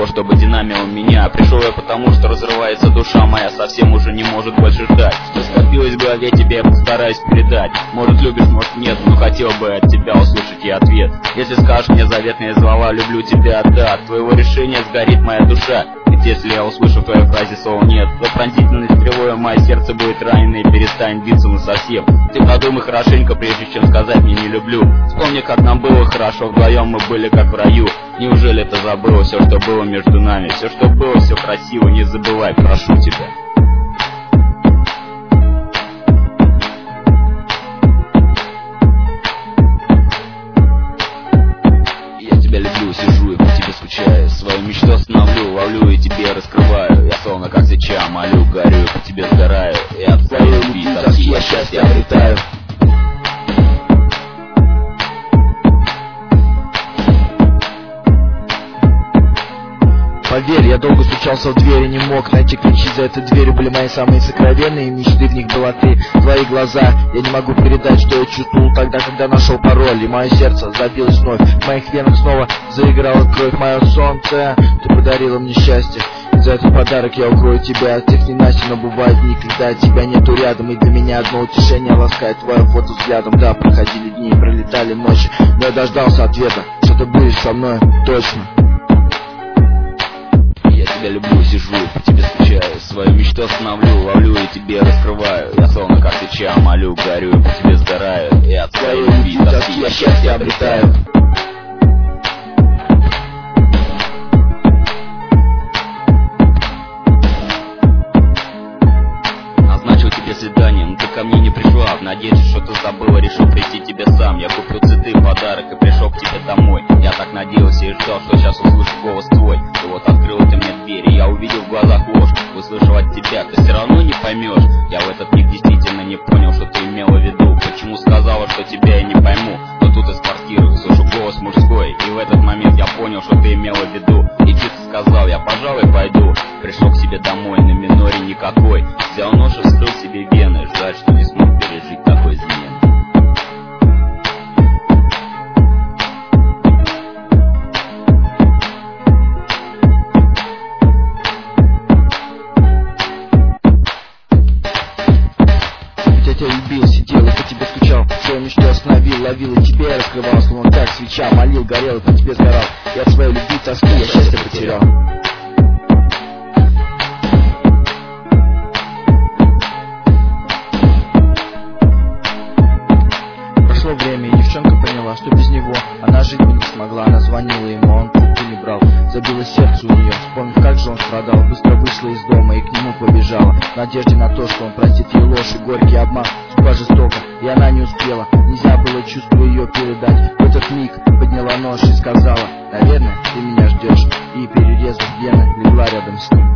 того, чтобы динамил меня. Пришел я потому, что разрывается душа моя, совсем уже не может больше ждать. Что скопилось в голове, тебе я постараюсь передать. Может любишь, может нет, но хотел бы от тебя услышать и ответ. Если скажешь мне заветные слова, люблю тебя, да, от твоего решения сгорит моя душа. Ведь если я услышу в твоей фразе слова нет, то пронзительной стрелой мое сердце будет ранено и перестанет биться насовсем. Ты подумай хорошенько, прежде чем сказать мне не люблю. Вспомни, как нам было хорошо, вдвоем мы были как в раю. Неужели ты забыла все, что было между нами? Все, что было, все красиво, не забывай, прошу тебя. Я тебя люблю, сижу и по тебе скучаю. Свою мечту остановлю, ловлю и тебе раскрываю. Я словно как свеча, молю, горю и по тебе сгораю. И от твоей любви, тоски я счастье обретаю. Поверь, я долго стучался в дверь и не мог найти ключи. За этой дверью были мои самые сокровенные мечты, в них была ты, твои глаза. Я не могу передать, что я чувствовал тогда, когда нашел пароль. И мое сердце забилось вновь, в моих венах снова заиграла кровь. Мое солнце, ты подарила мне счастье, и за этот подарок я укрою тебя от тех ненастий. Но бывают дни, когда тебя нету рядом, и для меня одно утешение ласкает твое фото взглядом. Да, проходили дни, пролетали ночи, но я дождался ответа, что ты будешь со мной точно. Я тебя люблю, сижу, по тебе скучаю. Свою мечту остановлю, ловлю и тебе раскрываю. Я словно как свеча, молю, горю и по тебе сгораю. И от твоей любви, тоски я счастье обретаю. Назначил тебе свидание, но ты ко мне не пришла. В надежде, что ты забыла, решил прийти тебе сам. Я купил цветы, подарок и пришел к тебе домой. Я так надеялся и ждал, что сейчас услышу голос твой. И вот открыл ты мне дверь, и я увидел в глазах ложь. Услышал от тебя, ты все равно не поймешь. Я в этот миг действительно не понял, что ты имела в виду. Почему сказала, что тебя я не пойму. Но тут из квартиры услышу голос мужской, и в этот момент я понял, что ты имела в виду. И тихо сказал, я пожалуй пойду. Пришел к себе домой на миноре никакой. Взял нож и вскрыл себе вены. Жаль, что не смог пережить такой измены. Я тебя любил, сидел и по тебе скучал, свою мечту остановил, ловил и тебе я раскрывал, словно как свеча, молил, горел и по тебе сгорал. Я от своей любви тоски, я счастье потерял. Прошло время, и девчонка поняла, что без него она жить бы не смогла. Она звонила ему, а он трубку не брал. Забилось сердце у нее, вспомнив, как же он страдал. Быстро вышла из дома и к нему побежала, в надежде на то, что он простит ей ложь и горький обман. Судьба жестока, и она не успела. Нельзя было чувство ее передать. В этот миг подняла нож и сказала, наверное, ты меня ждешь. И перерезав вены, легла рядом с ним.